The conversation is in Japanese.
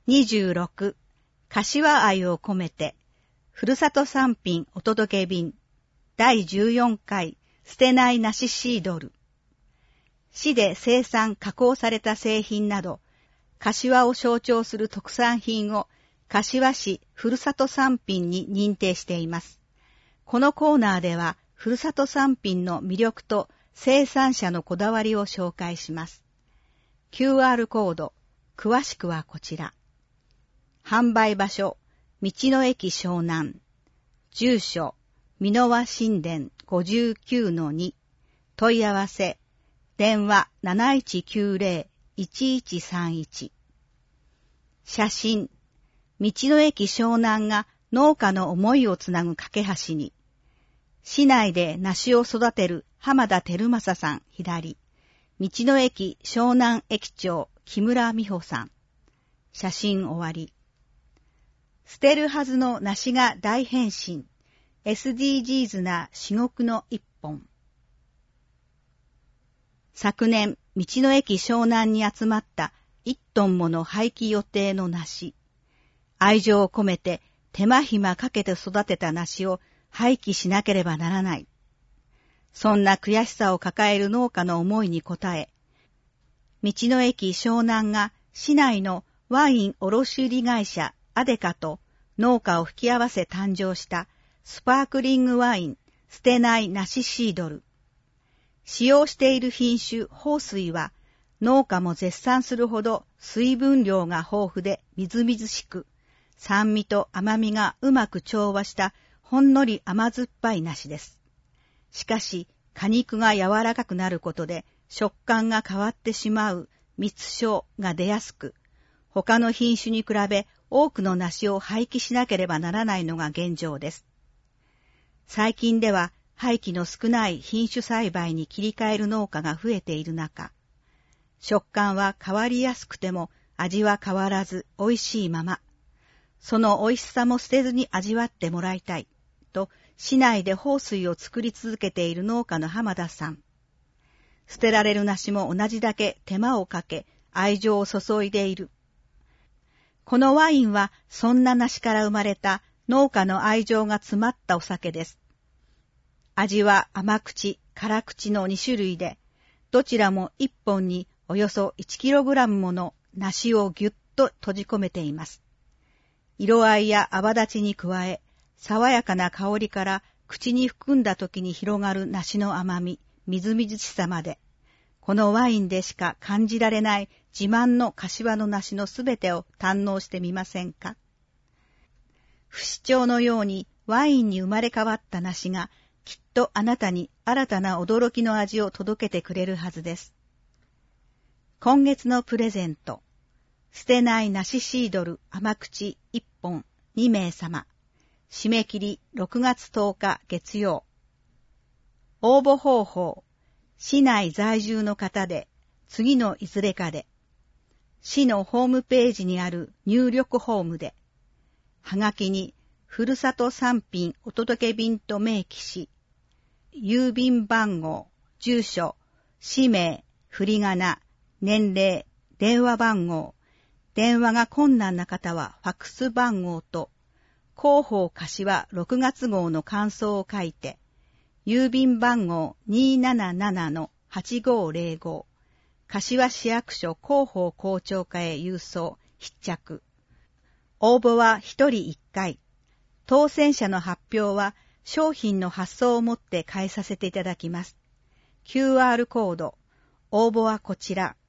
26、柏愛を込めて、ふるさと産品お届け便、第14回、捨てない梨シードル。市で生産加工された製品など、柏を象徴する特産品を柏市ふるさと産品に認定しています。このコーナーでは、ふるさと産品の魅力と生産者のこだわりを紹介します。QR コード、詳しくはこちら。販売場所、道の駅湘南。住所、箕輪新田 59-2。問い合わせ、電話 7190-1131。写真、道の駅湘南が農家の思いをつなぐ架け橋に、市内で梨を育てる浜田照正さん左、道の駅湘南駅長木村美穂さん。写真終わり。捨てるはずの梨が大変身。SDGs な至極の一本。昨年、道の駅湘南に集まった1トンもの廃棄予定の梨。愛情を込めて手間暇かけて育てた梨を廃棄しなければならない。そんな悔しさを抱える農家の思いに応え、道の駅湘南が市内のワイン卸売会社アデカと農家を引き合わせ誕生したスパークリングワイン捨てない梨シードル。使用している品種豊水は農家も絶賛するほど水分量が豊富でみずみずしく、酸味と甘みがうまく調和したほんのり甘酸っぱい梨です。しかし果肉が柔らかくなることで食感が変わってしまう蜜症が出やすく、他の品種に比べ多くの梨を廃棄しなければならないのが現状です。最近では廃棄の少ない品種栽培に切り替える農家が増えている中、食感は変わりやすくても味は変わらず美味しいまま、その美味しさも捨てずに味わってもらいたいと市内で豊水を作り続けている農家の浜田さん。捨てられる梨も同じだけ手間をかけ愛情を注いでいる。このワインはそんな梨から生まれた農家の愛情が詰まったお酒です。味は甘口、辛口の2種類で、どちらも1本におよそ 1kg もの梨をぎゅっと閉じ込めています。色合いや泡立ちに加え、爽やかな香りから口に含んだ時に広がる梨の甘み、みずみずしさまで、このワインでしか感じられない自慢の柏の梨のすべてを堪能してみませんか。不死鳥のようにワインに生まれ変わった梨がきっとあなたに新たな驚きの味を届けてくれるはずです。今月のプレゼント。捨てない梨シードル甘口1本2名様。締め切り6月10日月曜。応募方法。市内在住の方で次のいずれかで。市のホームページにある入力フォームで。はがきにふるさと産品お届け便と明記し、郵便番号、住所、氏名、振り仮名、年齢、電話番号、電話が困難な方はファックス番号と、広報柏6月号の感想を書いて、郵便番号 277-8505、柏市役所広報校長課へ郵送、必着。応募は1人1回。当選者の発表は商品の発送をもって返させていただきます。QR コード。応募はこちら。